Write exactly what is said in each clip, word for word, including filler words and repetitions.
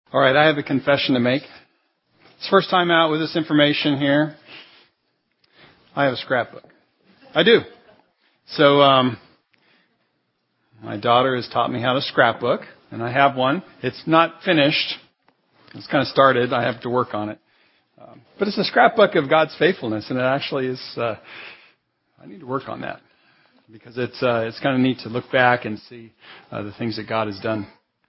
All right, I have a confession to make. It's the first time out with this information here. I have a scrapbook. I do. So, um, my daughter has taught me how to scrapbook, and I have one. It's not finished. It's kind of started. I have to work on it. Um, but it's a scrapbook of God's faithfulness, and it actually is, uh, I need to work on that because it's, uh, it's kind of neat to look back and see uh, the things that God has done.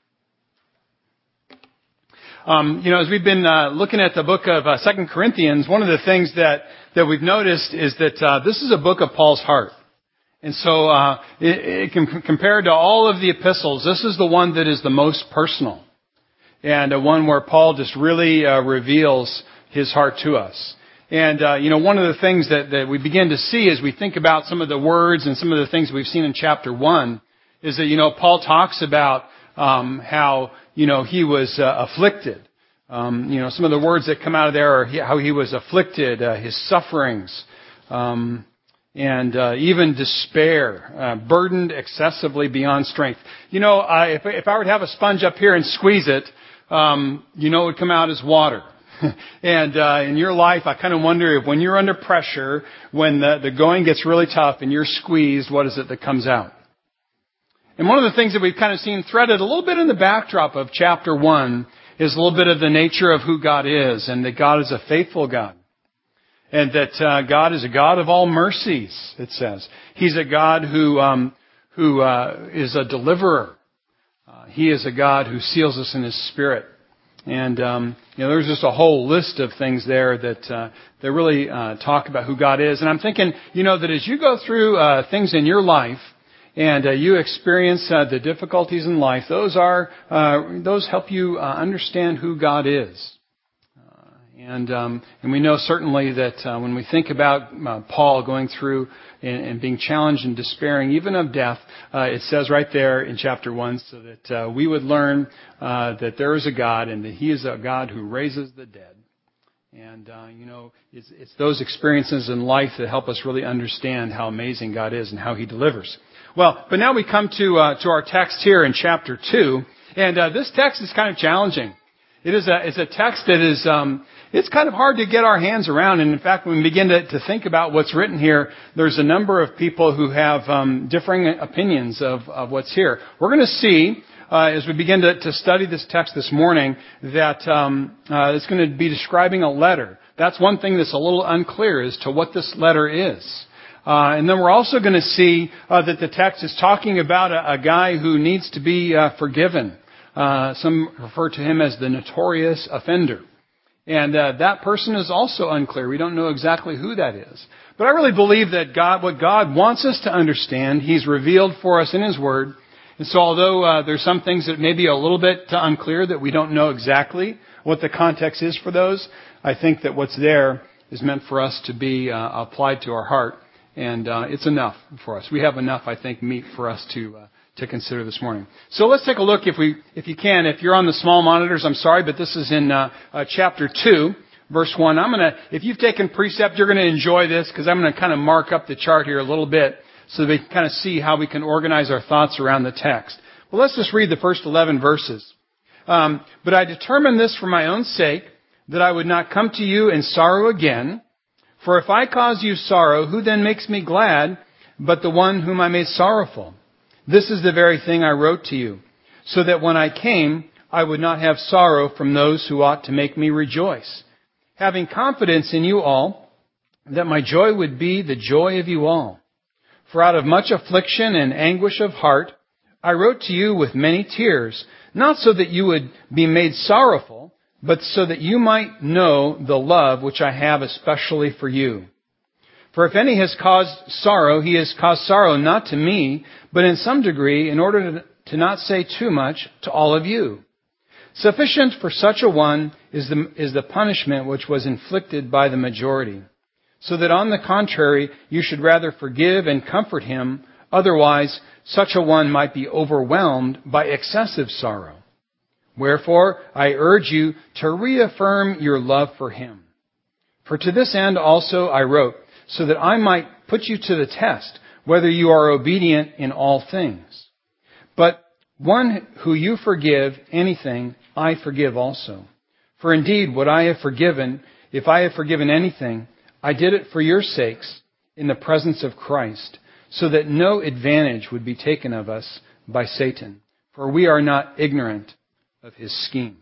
Um, you know, as we've been uh, looking at the book of uh, Second Corinthians, one of the things that, that we've noticed is that uh, this is a book of Paul's heart. And so uh, it, it can, compared to all of the epistles, this is the one that is the most personal. And uh, one where Paul just really uh, reveals his heart to us. And, uh, you know, one of the things that, that we begin to see as we think about some of the words and some of the things we've seen in chapter one is that, you know, Paul talks about um, how, you know, he was uh, afflicted. Um, you know, some of the words that come out of there are he, how he was afflicted, uh, his sufferings, um, and uh, even despair, uh, burdened excessively beyond strength. You know, I, if, if I were to have a sponge up here and squeeze it, um, you know, it would come out as water. and uh, in your life, I kind of wonder if when you're under pressure, when the, the going gets really tough and you're squeezed, what is it that comes out? And one of the things that we've kind of seen threaded a little bit in the backdrop of chapter one is a little bit of the nature of who God is, and that God is a faithful God. And that uh, God is a God of all mercies, it says. He's a God who um, who uh, is a deliverer. Uh, he is a God who seals us in His Spirit. And um, you know, there's just a whole list of things there that uh, that really uh, talk about who God is. And I'm thinking, you know, that as you go through uh, things in your life, and uh, you experience uh, the difficulties in life, those are uh, those help you uh, understand who God is. Uh, and um, and we know certainly that uh, when we think about uh, Paul going through and, and being challenged and despairing even of death, uh, it says right there in chapter one, so that uh, we would learn uh, that there is a God and that He is a God who raises the dead. And, uh, you know, it's, it's those experiences in life that help us really understand how amazing God is and how He delivers. Well, but now we come to uh, to our text here in chapter two, and uh, this text is kind of challenging. It is a it's a text that is um, it's kind of hard to get our hands around, and in fact, when we begin to, to think about what's written here, there's a number of people who have um, differing opinions of, of what's here. We're going to see uh, as we begin to, to study this text this morning that um, uh, it's going to be describing a letter. That's one thing that's a little unclear as to what this letter is. Uh, and then we're also going to see uh, that the text is talking about a, a guy who needs to be uh, forgiven. Uh, some refer to him as the notorious offender. And uh, that person is also unclear. We don't know exactly who that is. But I really believe that God, what God wants us to understand, He's revealed for us in His Word. And so although uh, there's some things that may be a little bit unclear, that we don't know exactly what the context is for those, I think that what's there is meant for us to be uh, applied to our heart. And uh, it's enough for us. We have enough, I think, meat for us to uh, to consider this morning. So let's take a look, if we, if you can. If you're on the small monitors, I'm sorry, but this is in uh, uh, chapter two, verse one. I'm gonna, if you've taken precept, you're going to enjoy this because I'm going to kind of mark up the chart here a little bit so that we can kind of see how we can organize our thoughts around the text. Well, let's just read the first eleven verses. Um, but I determined this for my own sake, that I would not come to you in sorrow again. For if I cause you sorrow, who then makes me glad but the one whom I made sorrowful? This is the very thing I wrote to you, so that when I came, I would not have sorrow from those who ought to make me rejoice, having confidence in you all, that my joy would be the joy of you all. For out of much affliction and anguish of heart, I wrote to you with many tears, not so that you would be made sorrowful, but so that you might know the love which I have especially for you. For if any has caused sorrow, he has caused sorrow not to me, but in some degree, in order to not say too much, to all of you. Sufficient for such a one is the, is the punishment which was inflicted by the majority. So that on the contrary, you should rather forgive and comfort him, otherwise such a one might be overwhelmed by excessive sorrow. Wherefore, I urge you to reaffirm your love for him. For to this end also I wrote, so that I might put you to the test, whether you are obedient in all things. But One who you forgive anything, I forgive also. For indeed, what I have forgiven, if I have forgiven anything, I did it for your sakes in the presence of Christ, so that no advantage would be taken of us by Satan. For we are not ignorant of his schemes.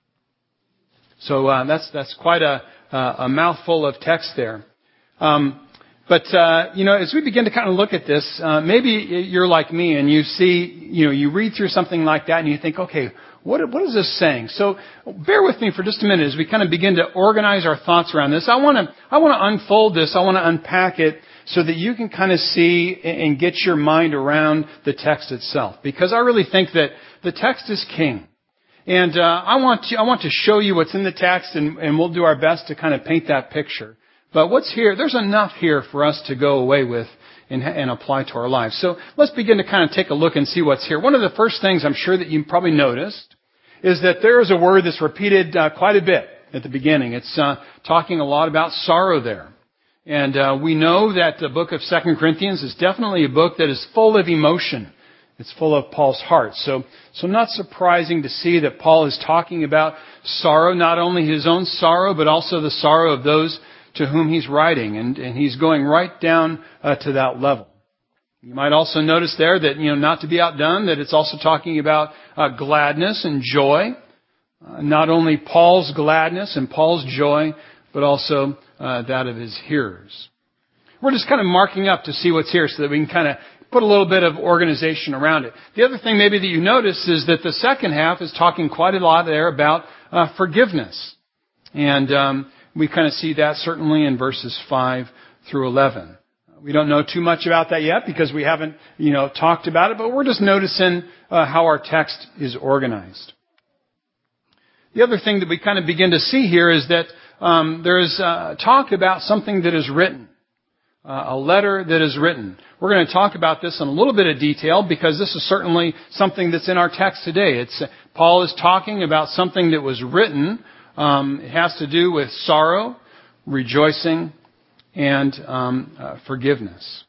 So uh, that's that's quite a, a mouthful of text there. Um, but, uh, you know, as we begin to kind of look at this, uh, maybe you're like me and you see, you know, you read through something like that and you think, okay, what, what is this saying? So bear with me for just a minute as we kind of begin to organize our thoughts around this. I want to, I want to unfold this. I want to unpack it so that you can kind of see and get your mind around the text itself. Because I really think that the text is king. And uh, I want to, I want to show you what's in the text, and, and we'll do our best to kind of paint that picture. But what's here, there's enough here for us to go away with and, and apply to our lives. So let's begin to kind of take a look and see what's here. One of the first things I'm sure that you probably noticed is that there is a word that's repeated uh, quite a bit at the beginning. It's uh, talking a lot about sorrow there. And uh, we know that the book of Second Corinthians is definitely a book that is full of emotion. It's full of Paul's heart. So, so not surprising to see that Paul is talking about sorrow, not only his own sorrow, but also the sorrow of those to whom he's writing. And, and he's going right down uh, to that level. You might also notice there that, you know, not to be outdone, that it's also talking about uh, gladness and joy. Uh, not only Paul's gladness and Paul's joy, but also uh, that of his hearers. We're just kind of marking up to see what's here so that we can kind of put a little bit of organization around it. The other thing maybe that you notice is that the second half is talking quite a lot there about uh, forgiveness. And um, we kind of see that certainly in verses five through eleven. We don't know too much about that yet because we haven't, you know, talked about it, but we're just noticing uh, how our text is organized. The other thing that we kind of begin to see here is that um, there is uh, talk about something that is written, uh, a letter that is written. We're going to talk about this in a little bit of detail because this is certainly something that's in our text today. It's Paul is talking about something that was written. Um, it has to do with sorrow, rejoicing, and um, uh, forgiveness.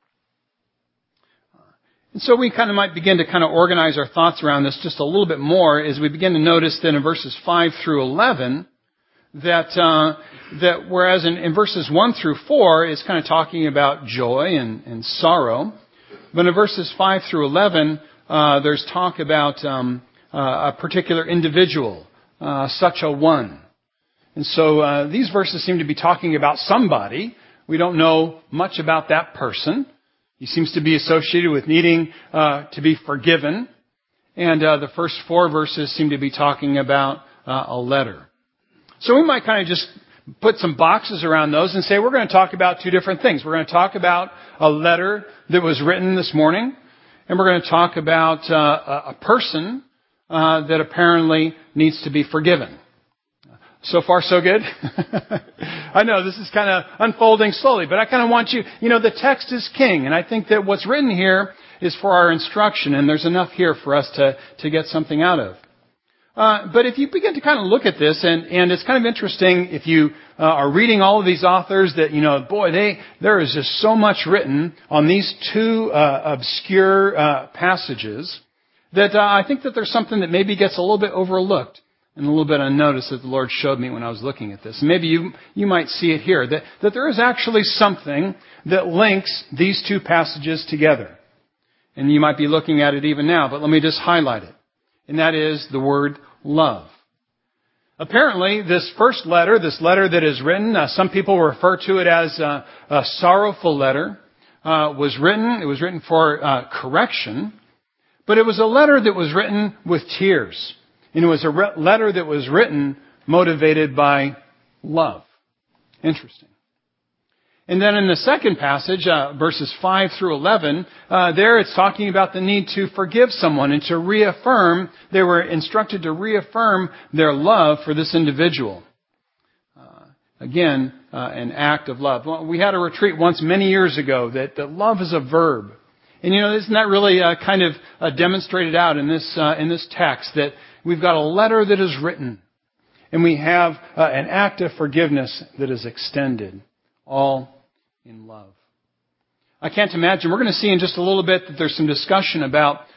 And so we kind of might begin to kind of organize our thoughts around this just a little bit more as we begin to notice that in verses five through eleven, that uh, that whereas in, in verses one through four it's kind of talking about joy and, and sorrow, but in verses five through eleven uh, there's talk about um, uh, a particular individual, uh, such a one. And so uh, these verses seem to be talking about somebody. We don't know much about that person. He seems to be associated with needing uh, to be forgiven. And uh, the first four verses seem to be talking about uh, a letter. So we might kind of just put some boxes around those and say we're going to talk about two different things. We're going to talk about a letter that was written this morning, and we're going to talk about uh, a person uh, that apparently needs to be forgiven. So far, so good? I know this is kind of unfolding slowly, but I kind of want you, you know, the text is king, and I think that what's written here is for our instruction, and there's enough here for us to, to get something out of. Uh, but if you begin to kind of look at this, and, and it's kind of interesting if you uh, are reading all of these authors that, you know, boy, they there is just so much written on these two uh, obscure uh, passages that uh, I think that there's something that maybe gets a little bit overlooked and a little bit unnoticed that the Lord showed me when I was looking at this. And maybe you you might see it here, that, that there is actually something that links these two passages together. And you might be looking at it even now, but let me just highlight it. And that is the word love. Apparently, this first letter, this letter that is written, uh, some people refer to it as uh, a sorrowful letter, uh, was written, it was written for uh, correction, but it was a letter that was written with tears. And it was a re- letter that was written motivated by love. Interesting. And then in the second passage, uh, verses five through eleven, uh, there it's talking about the need to forgive someone and to reaffirm, they were instructed to reaffirm their love for this individual. Uh, again, uh, an act of love. Well, we had a retreat once many years ago that, that love is a verb. And you know, isn't that really uh, kind of uh, demonstrated out in this uh, in this text that we've got a letter that is written, and we have uh, an act of forgiveness that is extended, all in love. I can't imagine. We're going to see in just a little bit that there's some discussion about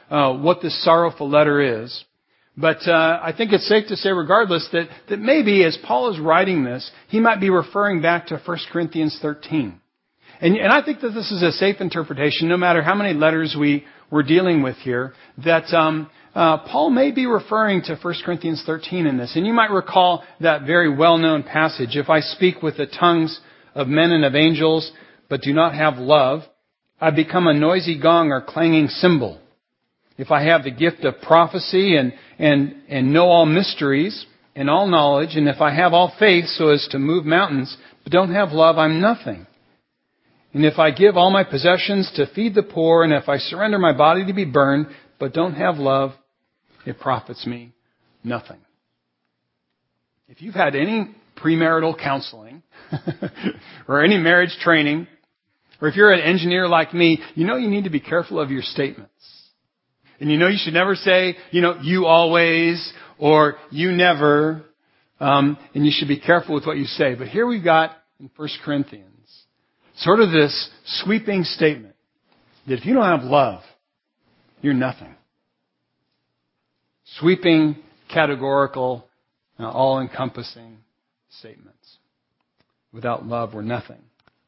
uh, what this sorrowful letter is. But uh, I think it's safe to say, regardless, that, that maybe as Paul is writing this, he might be referring back to First Corinthians thirteen. And, and I think that this is a safe interpretation, no matter how many letters we, we're dealing with here, that um, uh, Paul may be referring to First Corinthians thirteen in this. And you might recall that very well-known passage, if I speak with the tongues of men and of angels, but do not have love, I become a noisy gong or clanging cymbal. If I have the gift of prophecy and, and, and know all mysteries and all knowledge, and if I have all faith so as to move mountains, but don't have love, I'm nothing. And if I give all my possessions to feed the poor, and if I surrender my body to be burned, but don't have love, it profits me nothing. If you've had any premarital counseling or any marriage training, or if you're an engineer like me, you know you need to be careful of your statements. And you know you should never say, you know, you always or you never. Um, and you should be careful with what you say. But here we've got in First Corinthians sort of this sweeping statement that if you don't have love, you're nothing. Sweeping, categorical, uh, all-encompassing statements. Without love, we're nothing.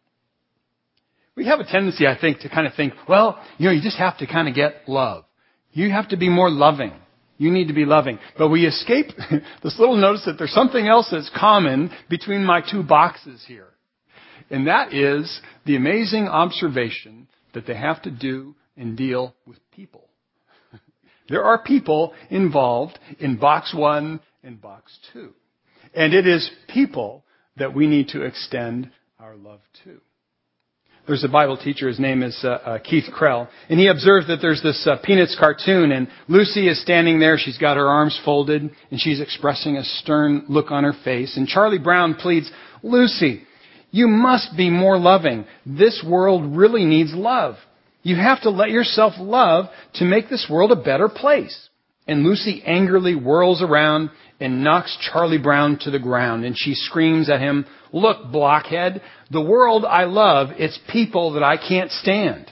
We have a tendency, I think, to kind of think, well, you know, you just have to kind of get love. You have to be more loving. You need to be loving. But we escape this little notice that there's something else that's common between my two boxes here. And that is the amazing observation that they have to do and deal with people. There are people involved in box one and box two. And it is people that we need to extend our love to. There's a Bible teacher, his name is uh, uh, Keith Krell, and he observed that there's this uh, Peanuts cartoon, and Lucy is standing there, she's got her arms folded, and she's expressing a stern look on her face, and Charlie Brown pleads, Lucy, you must be more loving. This world really needs love. You have to let yourself love to make this world a better place. And Lucy angrily whirls around and knocks Charlie Brown to the ground. And she screams at him, look, blockhead, the world I love, it's people that I can't stand.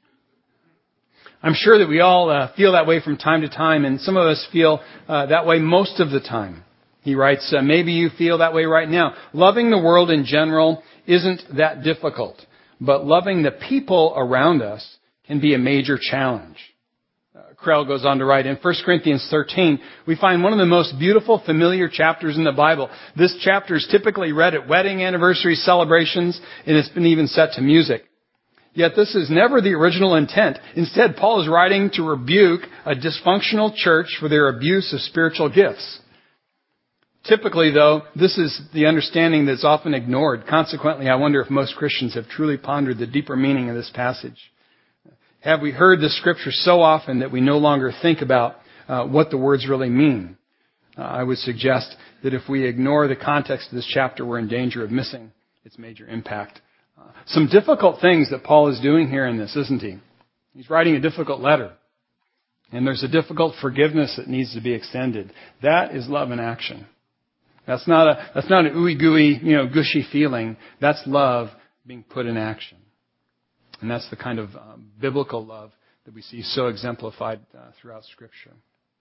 I'm sure that we all uh, feel that way from time to time, and some of us feel uh, that way most of the time. He writes, uh, maybe you feel that way right now. Loving the world in general isn't that difficult, but loving the people around us can be a major challenge. Krell goes on to write, in First Corinthians thirteen, we find one of the most beautiful, familiar chapters in the Bible. This chapter is typically read at wedding anniversary celebrations, and it's been even set to music. Yet this is never the original intent. Instead, Paul is writing to rebuke a dysfunctional church for their abuse of spiritual gifts. Typically, though, this is the understanding that's often ignored. Consequently, I wonder if most Christians have truly pondered the deeper meaning of this passage. Have we heard this scripture so often that we no longer think about uh, what the words really mean? Uh, I would suggest that if we ignore the context of this chapter, we're in danger of missing its major impact. Uh, some difficult things that Paul is doing here in this, isn't he? He's writing a difficult letter. And there's a difficult forgiveness that needs to be extended. That is love in action. That's not a, that's not an ooey gooey, you know, gushy feeling. That's love being put in action. And that's the kind of um, biblical love that we see so exemplified uh, throughout Scripture.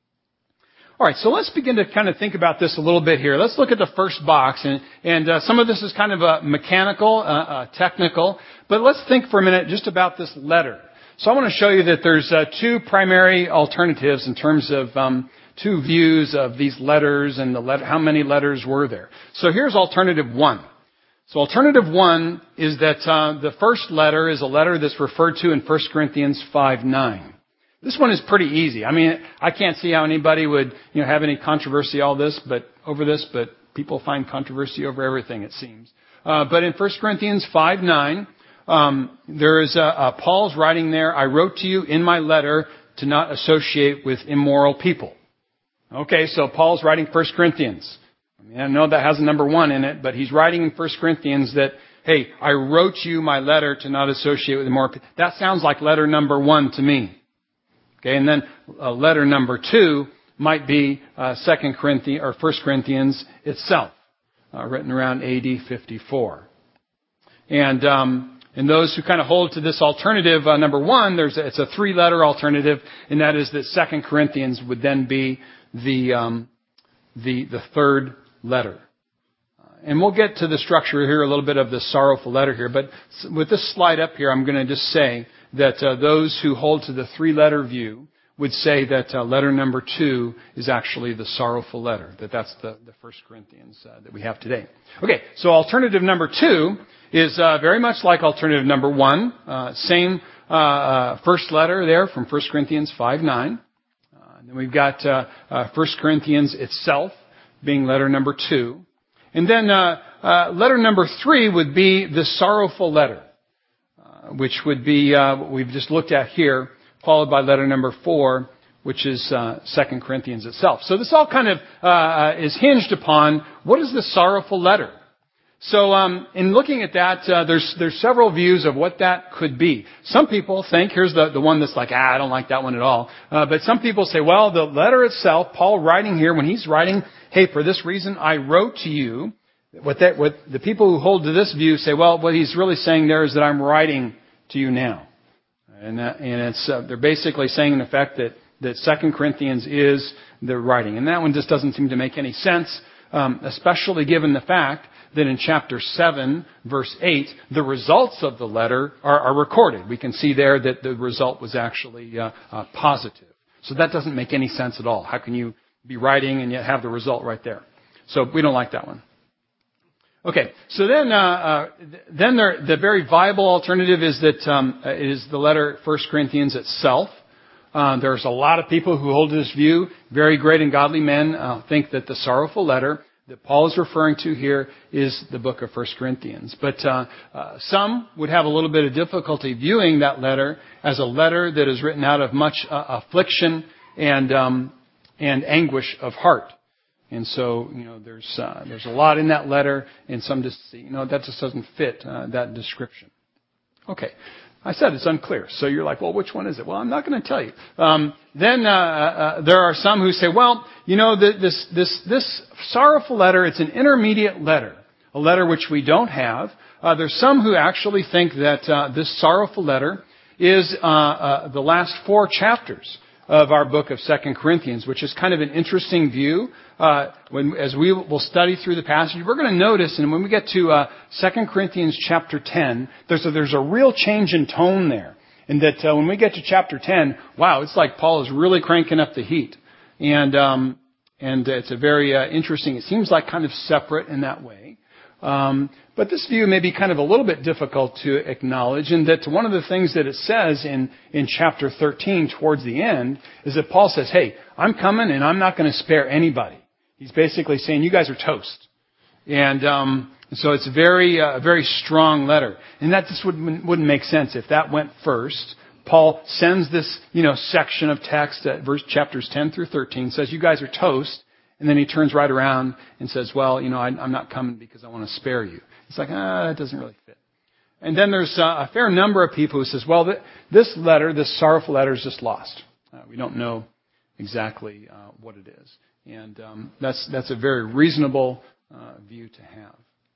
All right, so let's begin to kind of think about this a little bit here. Let's look at the first box. And, and uh, some of this is kind of uh, mechanical, uh, uh, technical. But let's think for a minute just about this letter. So I want to show you that there's uh, two primary alternatives in terms of um, two views of these letters and the letter, how many letters were there. So here's alternative one. So alternative one is that uh, the first letter is a letter that's referred to in First Corinthians five nine. This one is pretty easy. I mean, I can't see how anybody would, you know, have any controversy all this, but over this, but people find controversy over everything, it seems. Uh, but in First Corinthians five nine, um, there is a, a Paul's writing there, I wrote to you in my letter to not associate with immoral people. Okay, so Paul's writing First Corinthians. I mean, I know that has a number one in it, but he's writing in First Corinthians that, hey, I wrote you my letter to not associate with immoral people. That sounds like letter number one to me. Okay, and then uh, letter number two might be uh, Second Corinthians or First Corinthians itself, uh, written around A D fifty-four. And um, And those who kind of hold to this alternative, uh, number one, there's a, it's a three-letter alternative, and that is that Second Corinthians would then be the um, the the third letter. Uh, and we'll get to the structure here, a little bit of the sorrowful letter here. But with this slide up here, I'm going to just say that uh, those who hold to the three-letter view would say that uh, letter number two is actually the sorrowful letter, that that's the, the First Corinthians uh, that we have today. Okay, so alternative number two is uh, very much like alternative number one. Uh, same uh, uh, first letter there from First Corinthians five nine. Uh, and then we've got uh, uh, First Corinthians itself being letter number two. And then uh, uh, letter number three would be the sorrowful letter, uh, which would be uh, what we've just looked at here, followed by letter number four, which is uh, Second Corinthians itself. So this all kind of uh, is hinged upon what is the sorrowful letter. So um, in looking at that, uh, there's there's several views of what that could be. Some people think, here's the, the one that's like, ah, I don't like that one at all. Uh, but some people say, well, the letter itself, Paul writing here, when he's writing, hey, for this reason I wrote to you, what, that, what the people who hold to this view say, well, what he's really saying there is that I'm writing to you now. And, that, and it's uh, they're basically saying, in effect, that, that Second Corinthians is the writing. And that one just doesn't seem to make any sense, um, especially given the fact that in chapter seven, verse eight, the results of the letter are, are recorded. We can see there that the result was actually uh, uh, positive. So that doesn't make any sense at all. How can you be writing and yet have the result right there? So we don't like that one. Okay, so then, uh, uh, then there, the very viable alternative is that um, is the letter First Corinthians itself. Uh, there's a lot of people who hold this view. Very great and godly men uh, think that the sorrowful letter that Paul is referring to here is the book of First Corinthians. But uh, uh, some would have a little bit of difficulty viewing that letter as a letter that is written out of much uh, affliction and um, and anguish of heart. And so, you know, there's uh, there's a lot in that letter, and some just, you know, that just doesn't fit uh, that description. Okay. I said it's unclear. So you're like, well, which one is it? Well, I'm not going to tell you. Um, then uh, uh, there are some who say, well, you know, the, this this this sorrowful letter, it's an intermediate letter, a letter which we don't have. Uh, there's some who actually think that uh, this sorrowful letter is uh, uh, the last four chapters of our book of Second Corinthians, which is kind of an interesting view. Uh, when, as we will study through the passage, we're going to notice, and when we get to uh, Second Corinthians chapter ten, there's a, there's a real change in tone there. And that uh, when we get to chapter ten, wow, it's like Paul is really cranking up the heat. And um, and it's a very uh, interesting, it seems like kind of separate in that way. Um, but this view may be kind of a little bit difficult to acknowledge, in that one of the things that it says in, in chapter thirteen towards the end is that Paul says, hey, I'm coming and I'm not going to spare anybody. He's basically saying, you guys are toast. And um, so it's a very, uh, very strong letter. And that just wouldn't, wouldn't make sense if that went first. Paul sends this, you know, section of text at verse chapters ten through thirteen, says, you guys are toast. And then he turns right around and says, well, you know, I, I'm not coming because I want to spare you. It's like, ah, that doesn't really fit. And then there's uh, a fair number of people who says, well, th- this letter, this sorrowful letter is just lost. Uh, we don't know exactly uh, what it is. And um, that's that's a very reasonable uh, view to have.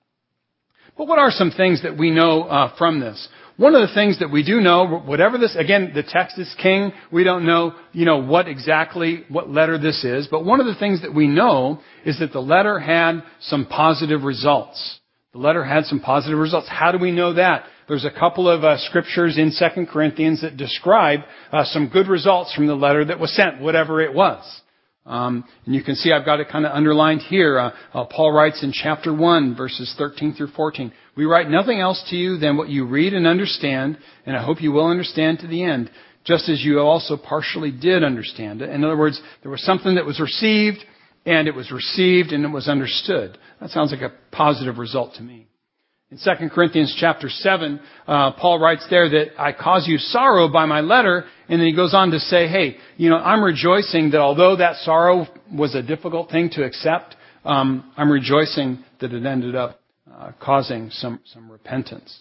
But what are some things that we know uh, from this? One of the things that we do know, whatever this, again, the text is king. We don't know, you know, what exactly, what letter this is. But one of the things that we know is that the letter had some positive results. The letter had some positive results. How do we know that? There's a couple of uh, scriptures in Second Corinthians that describe uh, some good results from the letter that was sent, whatever it was. Um, and you can see I've got it kind of underlined here. Uh, uh, Paul writes in chapter one, verses thirteen through fourteen, we write nothing else to you than what you read and understand, and I hope you will understand to the end, just as you also partially did understand it. In other words, there was something that was received, and it was received, and it was understood. That sounds like a positive result to me. In Second Corinthians chapter seven, uh, Paul writes there that I cause you sorrow by my letter. And then he goes on to say, hey, you know, I'm rejoicing that although that sorrow was a difficult thing to accept, um, I'm rejoicing that it ended up uh, causing some, some repentance.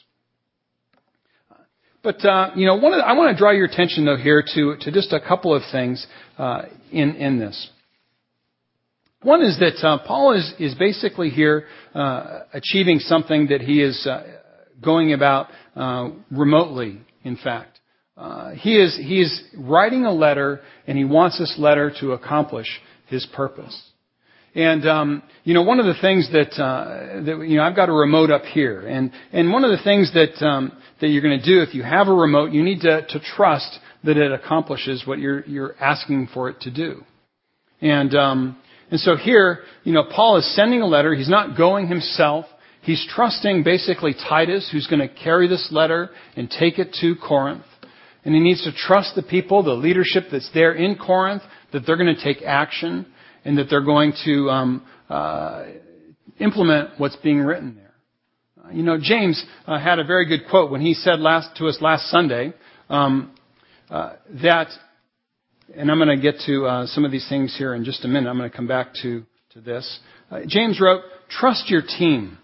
But, uh, you know, one of the, I want to draw your attention, though, here to, to just a couple of things uh, in, in this. One is that uh, Paul is, is basically here uh, achieving something that he is uh, going about uh, remotely, in fact. Uh, he is he is writing a letter, and he wants this letter to accomplish his purpose. And um, you know, one of the things that uh, that you know, I've got a remote up here, and and one of the things that um, that you're going to do if you have a remote, you need to to trust that it accomplishes what you're you're asking for it to do. And um, and so here, you know, Paul is sending a letter. He's not going himself. He's trusting basically Titus, who's going to carry this letter and take it to Corinth. And he needs to trust the people, the leadership that's there in Corinth, that they're going to take action and that they're going to um, uh, implement what's being written there. Uh, you know, James uh, had a very good quote when he said last to us last Sunday um, uh, that, and I'm going to get to uh, some of these things here in just a minute. I'm going to come back to, to this. Uh, James wrote, "Trust your team."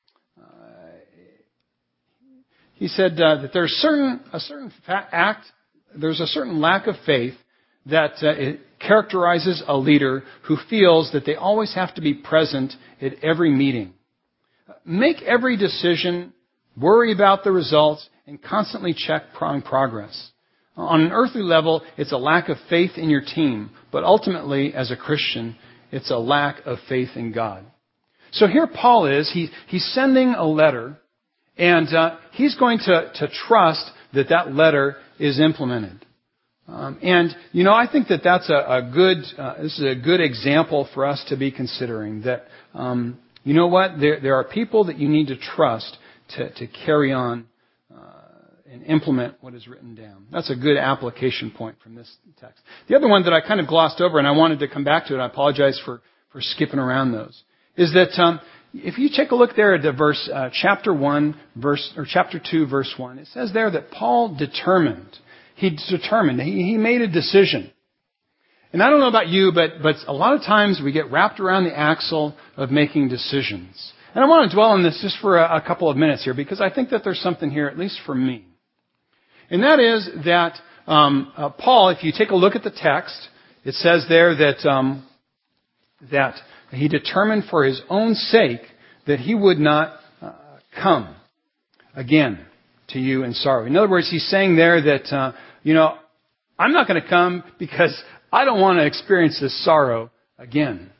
He said uh, that there's certain a certain fa- act, there's a certain lack of faith that uh, it characterizes a leader who feels that they always have to be present at every meeting. Make every decision, worry about the results, and constantly check on progress. On an earthly level, it's a lack of faith in your team, but ultimately, as a Christian, it's a lack of faith in God. So here Paul is, he, he's sending a letter. And uh, he's going to, to trust that that letter is implemented. Um, and, you know, I think that that's a, a good, uh, this is a good example for us to be considering. That, um, you know what, there, there are people that you need to trust to, to carry on uh, and implement what is written down. That's a good application point from this text. The other one that I kind of glossed over, and I wanted to come back to it, I apologize for, for skipping around those, is that... Um, If you take a look there at the verse, uh, chapter one, verse or chapter two, verse one, it says there that Paul determined. He determined. He, he made a decision. And I don't know about you, but but a lot of times we get wrapped around the axle of making decisions. And I want to dwell on this just for a, a couple of minutes here, because I think that there's something here, at least for me. And that is that um, uh, Paul, if you take a look at the text, it says there that um, that. He determined for his own sake that he would not uh, come again to you in sorrow. In other words, he's saying there that, uh, you know, I'm not going to come because I don't want to experience this sorrow again.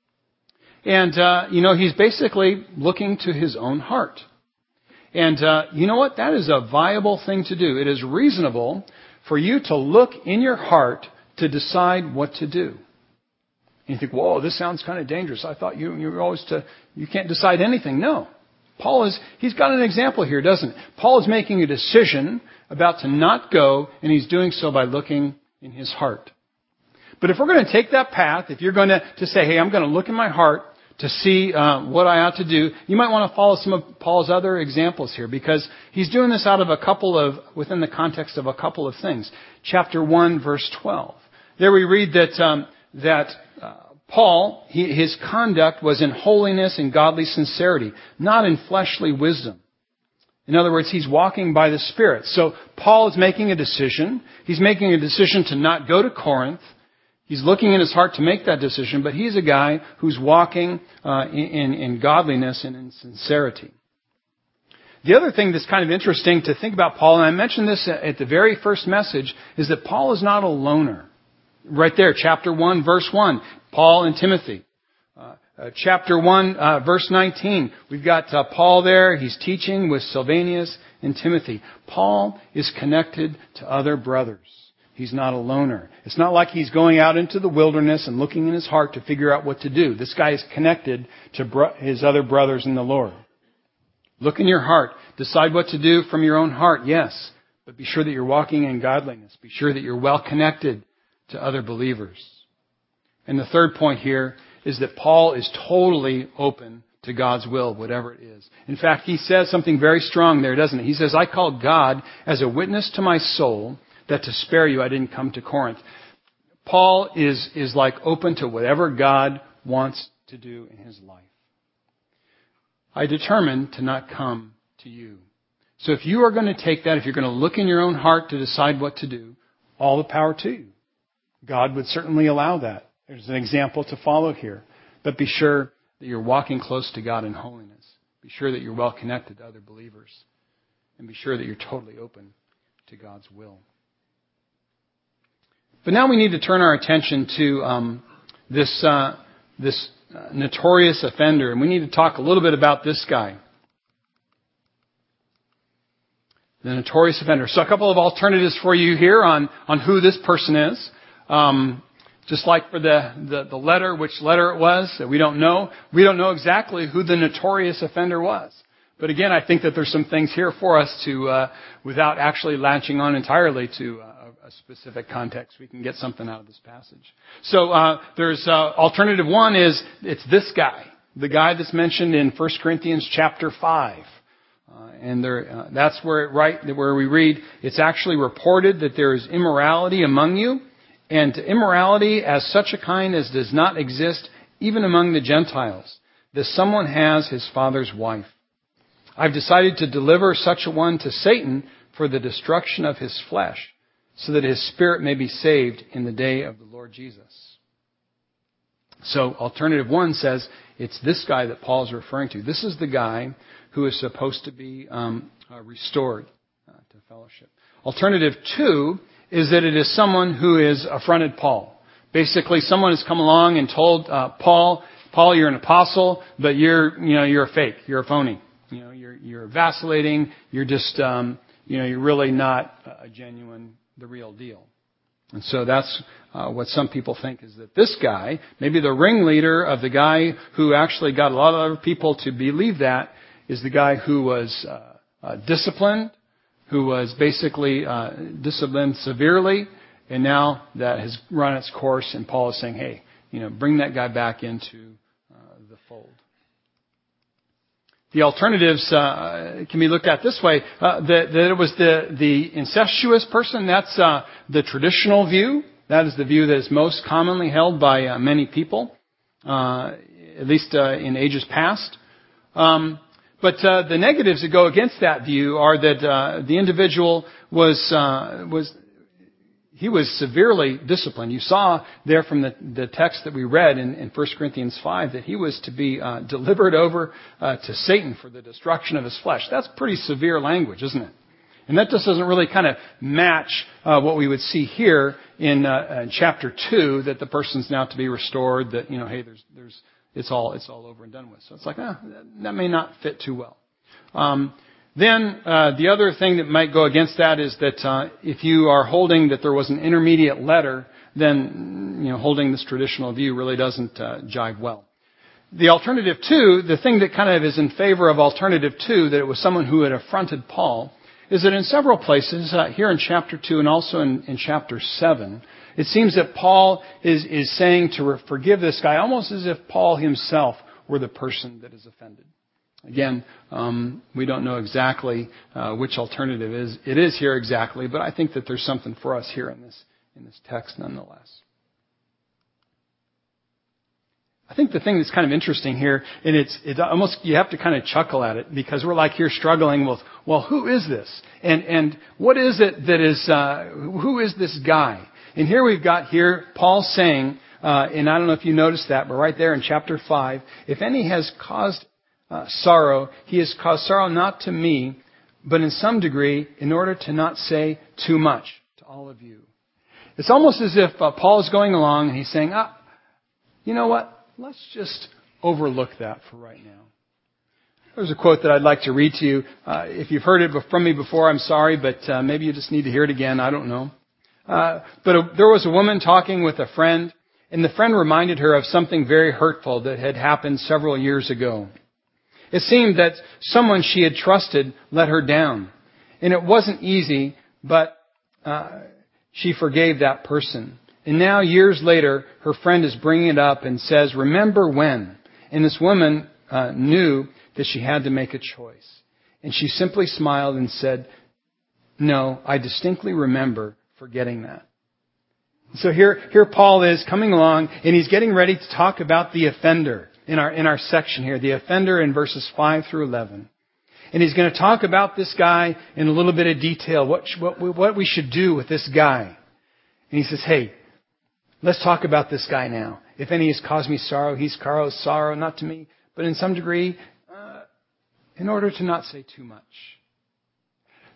And, uh, you know, he's basically looking to his own heart. And uh, you know what? That is a viable thing to do. It is reasonable for you to look in your heart to decide what to do. And you think, whoa, this sounds kind of dangerous. I thought you, you were always to, you can't decide anything. No. Paul is, he's got an example here, doesn't it? Paul is making a decision about to not go, and he's doing so by looking in his heart. But if we're going to take that path, if you're going to, to say, hey, I'm going to look in my heart to see uh, what I ought to do, you might want to follow some of Paul's other examples here, because he's doing this out of a couple of, within the context of a couple of things. Chapter one, verse twelve. There we read that, um, that, Uh, Paul, he, his conduct was in holiness and godly sincerity, not in fleshly wisdom. In other words, he's walking by the Spirit. So Paul is making a decision. He's making a decision to not go to Corinth. He's looking in his heart to make that decision, but he's a guy who's walking uh, in, in godliness and in sincerity. The other thing that's kind of interesting to think about Paul, and I mentioned this at the very first message, is that Paul is not a loner. Right there, chapter one, verse one, Paul and Timothy. Uh, uh, chapter one, uh, verse nineteen, we've got uh, Paul there. He's teaching with Silvanus and Timothy. Paul is connected to other brothers. He's not a loner. It's not like he's going out into the wilderness and looking in his heart to figure out what to do. This guy is connected to bro- his other brothers in the Lord. Look in your heart. Decide what to do from your own heart, yes. But be sure that you're walking in godliness. Be sure that you're well connected to other believers. And the third point here is that Paul is totally open to God's will, whatever it is. In fact, he says something very strong there, doesn't he? He says, I call God as a witness to my soul that to spare you I didn't come to Corinth. Paul is, is like open to whatever God wants to do in his life. I determined to not come to you. So if you are going to take that, if you're going to look in your own heart to decide what to do, all the power to you. God would certainly allow that. There's an example to follow here. But be sure that you're walking close to God in holiness. Be sure that you're well connected to other believers. and be sure that you're totally open to God's will. But now we need to turn our attention to um, this uh, this uh, notorious offender, and we need to talk a little bit about this guy, the notorious offender. So a couple of alternatives for you here on, on who this person is. Um, just like for the, the, the letter, which letter it was, that we don't know. We don't know exactly who the notorious offender was. But again, I think that there's some things here for us to, uh, without actually latching on entirely to uh, a specific context, we can get something out of this passage. So uh, there's uh, alternative one is it's this guy, the guy that's mentioned in First Corinthians chapter five. Uh, and there, uh, that's where it right where we read, it's actually reported that there is immorality among you, and immorality as such a kind as does not exist even among the Gentiles, that someone has his father's wife. I've decided to deliver such a one to Satan for the destruction of his flesh, so that his spirit may be saved in the day of the Lord Jesus. So alternative one says it's this guy that Paul's referring to. This is the guy who is supposed to be um, uh, restored uh, to fellowship. Alternative two is that it is someone who has affronted Paul. Basically, someone has come along and told uh, Paul, Paul, you're an apostle, but you're, you know, you're a fake, you're a phony. You know, you're you're vacillating. You're just, um, you know, you're really not a genuine, the real deal. And so that's uh, what some people think is that this guy, maybe the ringleader of the guy who actually got a lot of other people to believe that, is the guy who was uh, uh, disciplined, who was basically uh, disciplined severely, and now that has run its course, and Paul is saying, hey, you know, bring that guy back into uh, the fold. The alternatives uh, can be looked at this way, uh, that, that it was the, the incestuous person. That's uh, the traditional view. That is the view that is most commonly held by uh, many people, uh, at least uh, in ages past. Um, but uh, the negatives that go against that view are that uh, the individual was uh, was he was severely disciplined. You saw there from the, the text that we read in, in First Corinthians five that he was to be uh, delivered over uh, to Satan for the destruction of his flesh. That's pretty severe language, isn't it? And that just doesn't really kind of match uh, what we would see here in, uh, in chapter two, that the person's now to be restored. That, you know, hey, there's there's it's all it's all over and done with. So it's like, ah, that may not fit too well. Um, Then uh, the other thing that might go against that is that uh, if you are holding that there was an intermediate letter, then, you know, holding this traditional view really doesn't uh, jive well. The alternative two, the thing that kind of is in favor of alternative two, that it was someone who had affronted Paul, is that in several places, uh, here in chapter two and also in, in chapter seven, it seems that Paul is, is saying to forgive this guy almost as if Paul himself were the person that is offended. Again, um, we don't know exactly uh, which alternative is it is here exactly, but I think that there's something for us here in this in this text nonetheless. I think the thing that's kind of interesting here, and it's it almost you have to kind of chuckle at it, because we're like here struggling with, well, who is this, and and what is it that is uh, who is this guy? And here we've got here Paul saying, uh, and I don't know if you noticed that, but right there in chapter five, if any has caused Uh, sorrow, he has caused sorrow not to me, but in some degree, in order to not say too much to all of you. It's almost as if uh, Paul is going along and he's saying, ah, you know what? Let's just overlook that for right now. There's a quote that I'd like to read to you. Uh, if you've heard it from me before, I'm sorry, but uh, maybe you just need to hear it again. I don't know. Uh, but a, there was a woman talking with a friend, and the friend reminded her of something very hurtful that had happened several years ago. It seemed that someone she had trusted let her down. And it wasn't easy, but uh, she forgave that person. And now, years later, her friend is bringing it up and says, remember when? And this woman uh, knew that she had to make a choice. And she simply smiled and said, no, I distinctly remember forgetting that. So here, here Paul is coming along, and he's getting ready to talk about the offender. In our in our section here, the offender in verses five through eleven. And he's going to talk about this guy in a little bit of detail, what, what, what we should do with this guy. And he says, hey, let's talk about this guy now. If any has caused me sorrow, he's caused sorrow not to me, but in some degree, uh, in order to not say too much.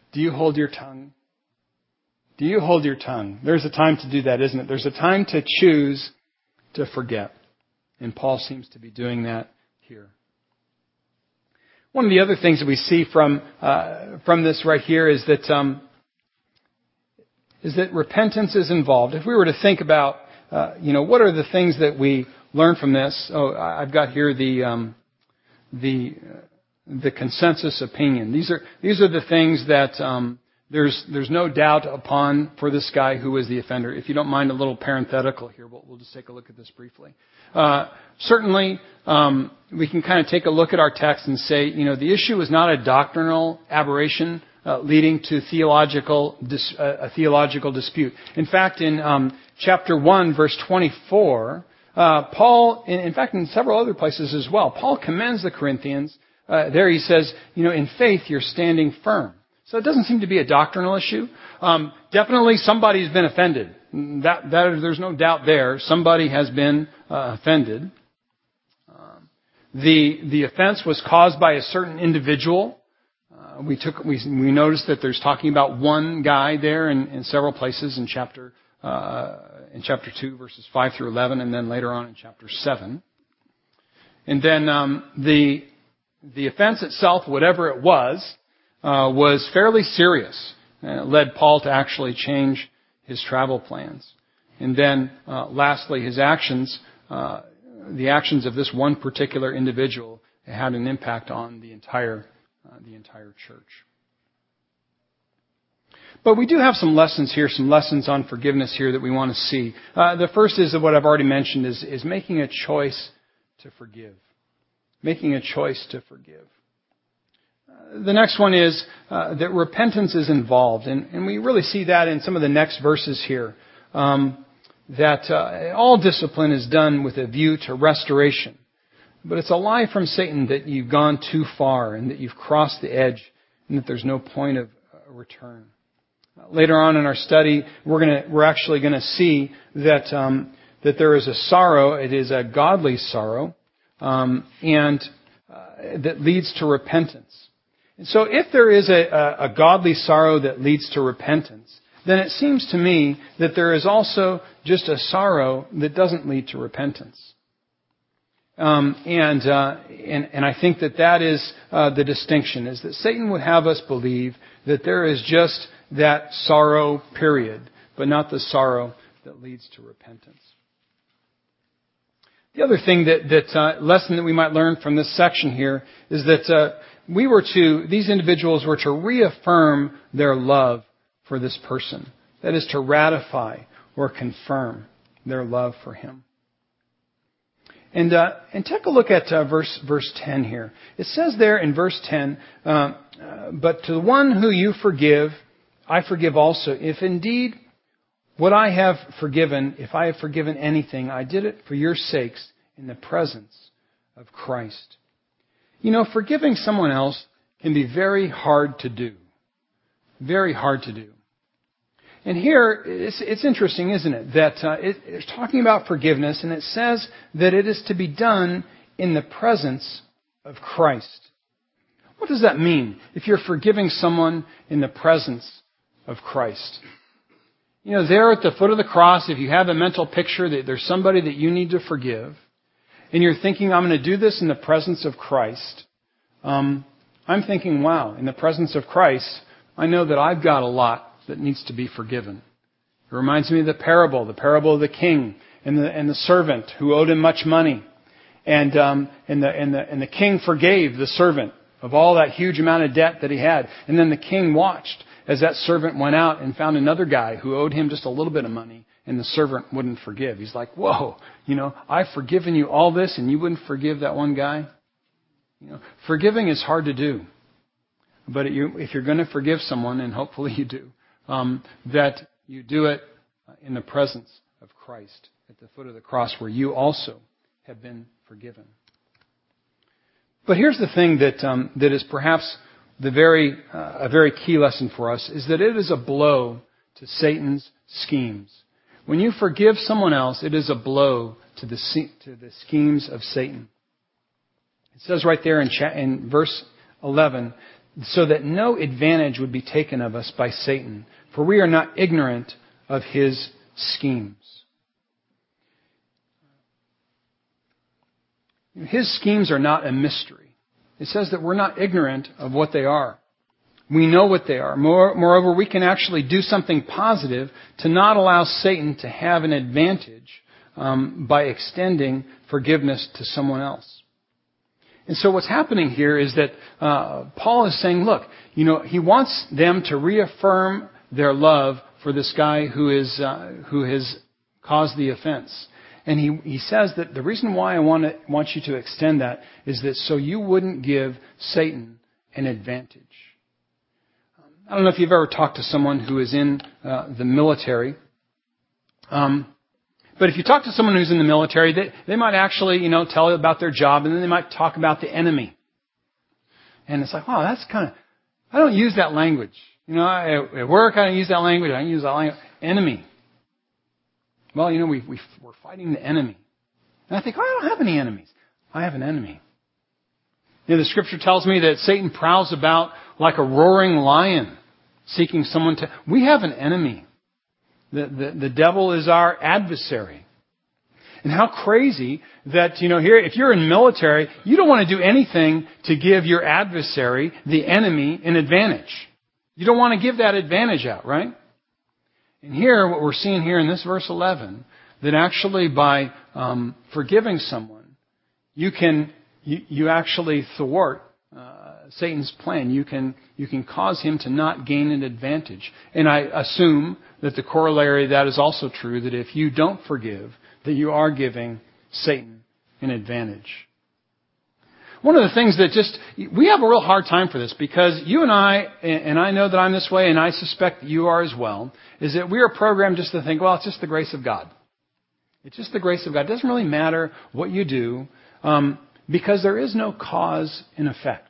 Do you hold your tongue? Do you hold your tongue? There's a time to do that, isn't it? There's a time to choose to forget. And Paul seems to be doing that here. One of the other things that we see from uh, from this right here is that um, is that repentance is involved. If we were to think about, uh, you know, what are the things that we learn from this? Oh, I've got here the um, the the consensus opinion. These are these are the things that um, there's there's no doubt upon for this guy who was the offender. If you don't mind a little parenthetical here, we'll, we'll just take a look at this briefly. Uh, certainly, um, we can kind of take a look at our text and say, you know, the issue is not a doctrinal aberration uh, leading to theological dis, uh, a theological dispute. In fact, in um, chapter one, verse twenty-four, uh, Paul, in, in fact, in several other places as well, Paul commends the Corinthians. Uh, there he says, you know, in faith you're standing firm. So it doesn't seem to be a doctrinal issue. Um, definitely somebody's been offended. That, that there's no doubt there. Somebody has been uh, offended. Um, the the offense was caused by a certain individual. Uh, we took we we noticed that there's talking about one guy there in, in several places in chapter uh, in chapter two, verses five through eleven, and then later on in chapter seven. And then um, the the offense itself, whatever it was, uh, was fairly serious. And it led Paul to actually change his travel plans. And then, uh, lastly, his actions, uh, the actions of this one particular individual had an impact on the entire, uh, the entire church. But we do have some lessons here, some lessons on forgiveness here that we want to see. Uh, the first is what I've already mentioned is, is making a choice to forgive. Making a choice to forgive. Uh, the next one is uh, that repentance is involved. And, and we really see that in some of the next verses here. Um, that uh, all discipline is done with a view to restoration. But it's a lie from Satan that you've gone too far and that you've crossed the edge and that there's no point of uh, return. Uh, later on in our study, we're gonna we're actually going to see that um, that there is a sorrow. It is a godly sorrow. Um, and uh, that leads to repentance. And so if there is a, a, a godly sorrow that leads to repentance, then it seems to me that there is also just a sorrow that doesn't lead to repentance. Um, and, uh, and and I think that that is uh, the distinction, is that Satan would have us believe that there is just that sorrow, period, but not the sorrow that leads to repentance. The other thing that, that uh, lesson that we might learn from this section here is that uh, we were to, these individuals were to reaffirm their love for this person. That is to ratify or confirm their love for him. And uh, and take a look at uh, verse verse ten here. It says there in verse ten, uh, uh, but to the one who you forgive, I forgive also. If indeed what I have forgiven, if I have forgiven anything, I did it for your sakes in the presence of Christ. You know, forgiving someone else can be very hard to do. Very hard to do. And here, it's, it's interesting, isn't it, that uh, it, it's talking about forgiveness, and it says that it is to be done in the presence of Christ. What does that mean, if you're forgiving someone in the presence of Christ? You know, there at the foot of the cross, if you have a mental picture that there's somebody that you need to forgive, and you're thinking, I'm going to do this in the presence of Christ, um, I'm thinking, wow, in the presence of Christ, I know that I've got a lot that needs to be forgiven. It reminds me of the parable, the parable of the king and the and the servant who owed him much money. And um, and the and the and the king forgave the servant of all that huge amount of debt that he had. And then the king watched as that servant went out and found another guy who owed him just a little bit of money, and the servant wouldn't forgive. He's like, whoa, you know, I've forgiven you all this and you wouldn't forgive that one guy? You know, forgiving is hard to do. But if you're going to forgive someone, and hopefully you do, um, that you do it in the presence of Christ at the foot of the cross where you also have been forgiven. But here's the thing that um, that is perhaps the very uh, a very key lesson for us, is that it is a blow to Satan's schemes. When you forgive someone else, it is a blow to the to the schemes of Satan. It says right there in, cha- in verse eleven so that no advantage would be taken of us by Satan, for we are not ignorant of his schemes. His schemes are not a mystery. It says that we're not ignorant of what they are. We know what they are. Moreover, we can actually do something positive to not allow Satan to have an advantage um, by extending forgiveness to someone else. And so what's happening here is that uh, Paul is saying, look, you know, he wants them to reaffirm their love for this guy who is uh, who has caused the offense. And he, he says that the reason why I want to, want you to extend that is that so you wouldn't give Satan an advantage. I don't know if you've ever talked to someone who is in uh, the military. Um, but if you talk to someone who's in the military, they, they might actually, you know, tell you about their job, and then they might talk about the enemy. And it's like, wow, that's kind of, I don't use that language. You know, I, at work I don't use that language. I don't use that language. Enemy. Well, you know, we, we, we're fighting the enemy. And I think, oh, I don't have any enemies. I have an enemy. You know, the scripture tells me that Satan prowls about like a roaring lion, seeking someone to... We have an enemy. The, the, the devil is our adversary. And how crazy that, you know, here, if you're in military, you don't want to do anything to give your adversary, the enemy, an advantage. You don't want to give that advantage out, right? And here, what we're seeing here in this verse eleven, that actually by um, forgiving someone, you can you, you actually thwart uh, Satan's plan. You can you can cause him to not gain an advantage. And I assume that the corollary of that is also true, that if you don't forgive, that you are giving Satan an advantage. One of the things that just, we have a real hard time for this because you and I, and I know that I'm this way and I suspect that you are as well, is that we are programmed just to think, well, it's just the grace of God. It's just the grace of God. It doesn't really matter what you do um, because there is no cause and effect.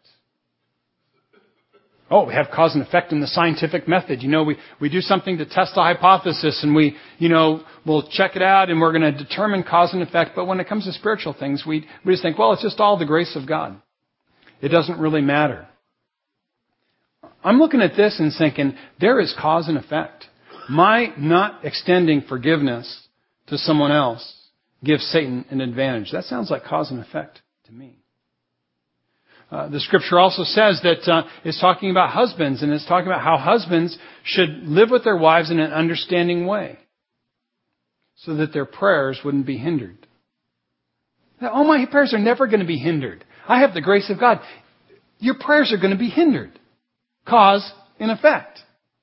Oh, we have cause and effect in the scientific method. You know, we, we do something to test a hypothesis and we, you know, we'll check it out and we're going to determine cause and effect. But when it comes to spiritual things, we, we just think, well, it's just all the grace of God. It doesn't really matter. I'm looking at this and thinking, there is cause and effect. My not extending forgiveness to someone else gives Satan an advantage. That sounds like cause and effect to me. Uh, the scripture also says that uh, it's talking about husbands, and it's talking about how husbands should live with their wives in an understanding way so that their prayers wouldn't be hindered. Now, oh, my prayers are never going to be hindered. I have the grace of God. Your prayers are going to be hindered. Cause and effect.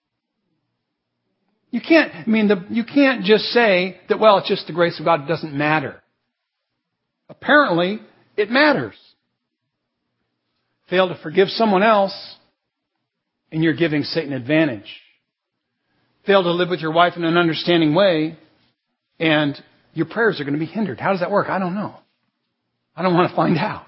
You can't, I mean, the, you can't just say that, well, it's just the grace of God. It doesn't matter. Apparently, it matters. Fail to forgive someone else, and you're giving Satan advantage. Fail to live with your wife in an understanding way, and your prayers are going to be hindered. How does that work? I don't know. I don't want to find out.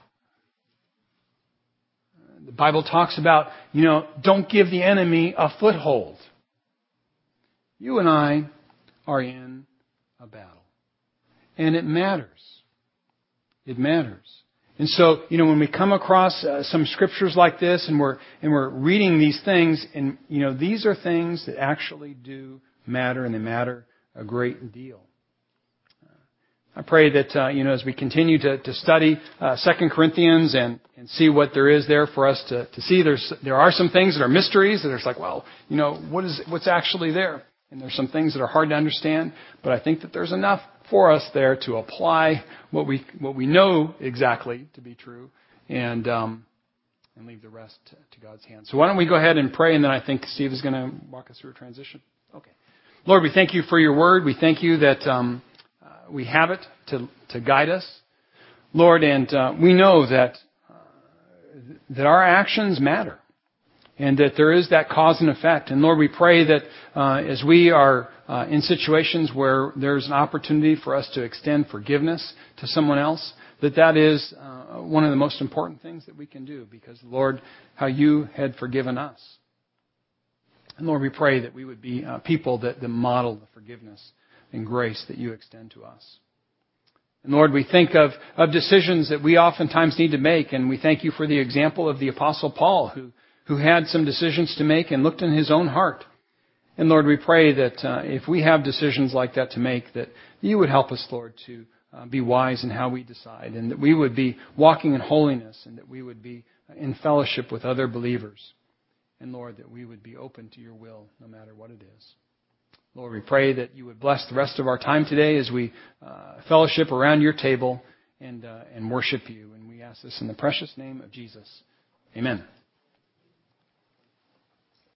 The Bible talks about, you know, don't give the enemy a foothold. You and I are in a battle. And it matters. It matters. And so, you know, when we come across uh, some scriptures like this and we're and we're reading these things, and, you know, these are things that actually do matter, and they matter a great deal. I pray that, uh, you know, as we continue to, to study uh, Second Corinthians and, and see what there is there for us to, to see, there's there are some things that are mysteries that are like, well, you know, what is what's actually there? And there's some things that are hard to understand, but I think that there's enough for us there to apply what we what we know exactly to be true, and um, and leave the rest to, to God's hands. So why don't we go ahead and pray, and then I think Steve is going to walk us through a transition. Okay, Lord, we thank you for your word. We thank you that um, uh, we have it to to guide us, Lord, and uh, we know that uh, that our actions matter. And that there is that cause and effect. And Lord, we pray that uh, as we are uh, in situations where there's an opportunity for us to extend forgiveness to someone else, that that is uh, one of the most important things that we can do. Because, Lord, how you had forgiven us. And Lord, we pray that we would be uh, people that, that model the forgiveness and grace that you extend to us. And Lord, we think of, of decisions that we oftentimes need to make. And we thank you for the example of the Apostle Paul, who who had some decisions to make and looked in his own heart. And Lord, we pray that uh, if we have decisions like that to make, that you would help us, Lord, to uh, be wise in how we decide, and that we would be walking in holiness, and that we would be in fellowship with other believers. And Lord, that we would be open to your will no matter what it is. Lord, we pray that you would bless the rest of our time today as we uh, fellowship around your table and, uh, and worship you. And we ask this in the precious name of Jesus. Amen.